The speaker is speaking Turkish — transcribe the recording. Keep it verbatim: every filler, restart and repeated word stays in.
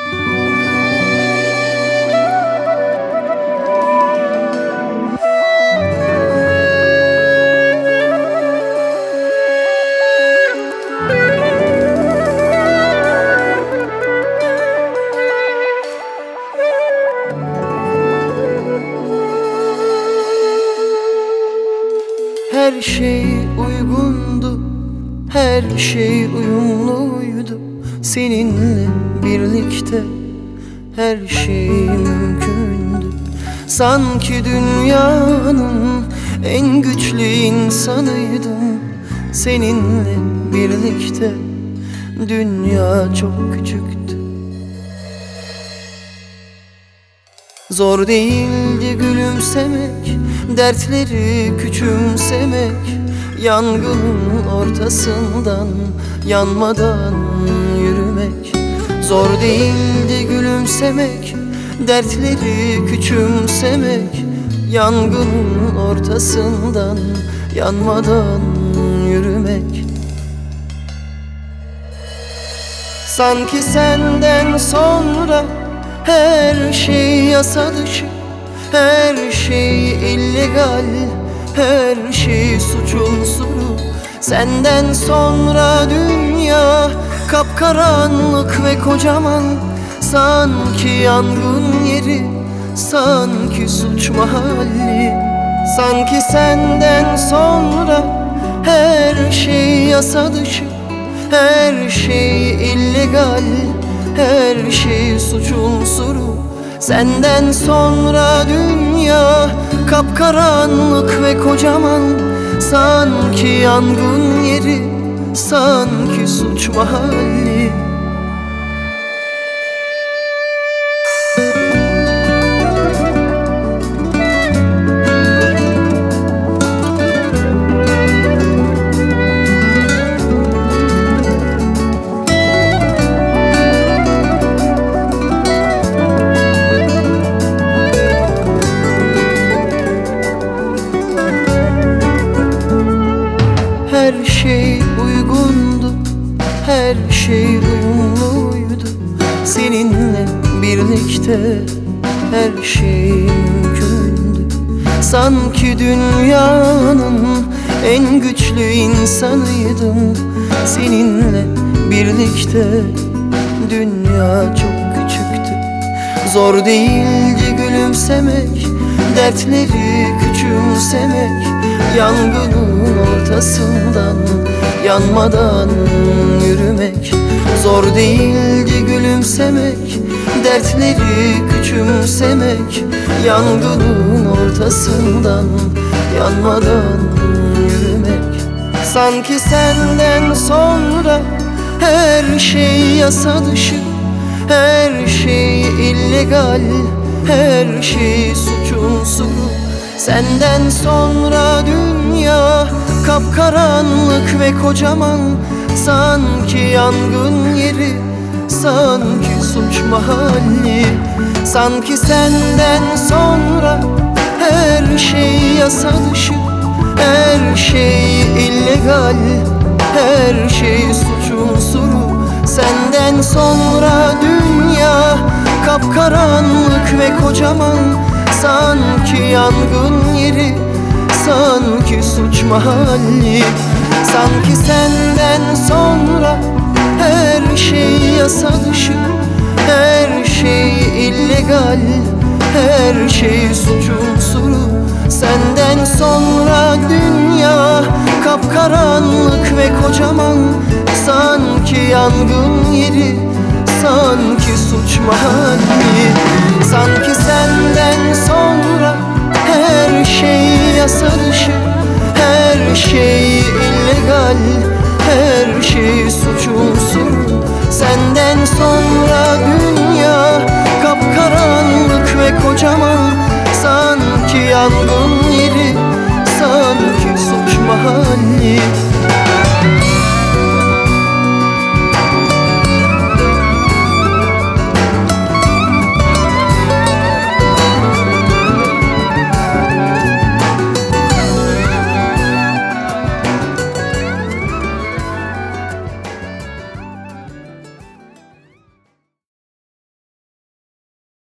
Her şey uygundu, her şey uyumluydu. Seninle birlikte her şey mümkündü. Sanki dünyanın en güçlü insanıydım. Seninle birlikte dünya çok küçüktü. Zor değildi gülümsemek, dertleri küçümsemek, yangının ortasından yanmadan yürümek. Zor değildi gülümsemek, dertleri küçümsemek, yangının ortasından yanmadan yürümek. Sanki senden sonra her şey yasa dışı, her şey illegal, her şey suç unsuru. Senden sonra dünya kapkaranlık ve kocaman. Sanki yangın yeri, sanki suç mahalli. Sanki senden sonra her şey yasa dışı, her şey illegal, her şey suç unsuru. Senden sonra dünya kapkaranlık ve kocaman. Sanki yangın yeri, sanki suç mahalli. Her şey uygundu, her şey uyumluydu. Seninle birlikte her şey mümkündü. Sanki dünyanın en güçlü insanıydım. Seninle birlikte dünya çok küçüktü. Zor değildi gülümsemek, dertleri küçümsemek, yangının ortasından yanmadan yürümek. Zor değildi gülümsemek, dertleri küçümsemek, yangının ortasından yanmadan yürümek. Sanki senden sonra her şey yasa dışı, her şey illegal, her şey suç unsuru. Senden sonra dünya kapkaranlık ve kocaman. Sanki yangın yeri, sanki suç mahalli. Sanki senden sonra her şey yasa dışı, her şey illegal, her şey suç unsuru. Senden sonra dünya kapkaranlık ve kocaman. Sanki yangın yeri, sanki suç mahalli. Sanki senden sonra her şey yasa dışı, her şey illegal, her şey suç unsuru. Senden sonra dünya kapkaranlık ve kocaman. Sanki yangın yeri, sanki suç mahalli. Sanki senden sonra her şey yasa dışı, her şey illegal, her şey suç unsuru. Senden sonra dünya kapkaranlık ve kocaman. Sanki yangın yeri, sanki suç mahalli.